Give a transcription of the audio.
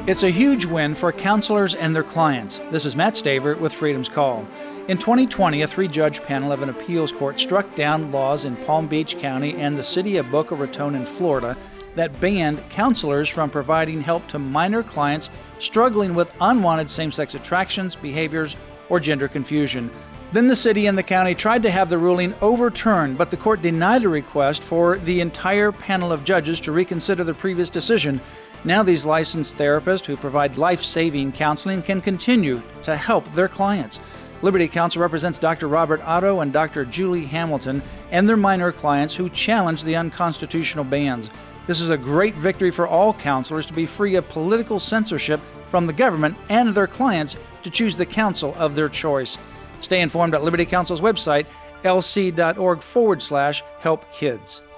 It's a huge win for counselors and their clients. This is Matt Staver with Freedom's Call. In 2020, a 3-judge panel of an appeals court struck down laws in Palm Beach County and the city of Boca Raton in Florida that banned counselors from providing help to minor clients struggling with unwanted same-sex attractions, behaviors, or gender confusion. Then the city and the county tried to have the ruling overturned, but the court denied a request for the entire panel of judges to reconsider the previous decision. Now these licensed therapists who provide life-saving counseling can continue to help their clients. Liberty Counsel represents Dr. Robert Otto and Dr. Julie Hamilton and their minor clients who challenge the unconstitutional bans. This is a great victory for all counselors to be free of political censorship from the government and their clients to choose the counsel of their choice. Stay informed at Liberty Counsel's website, lc.org/helpkids.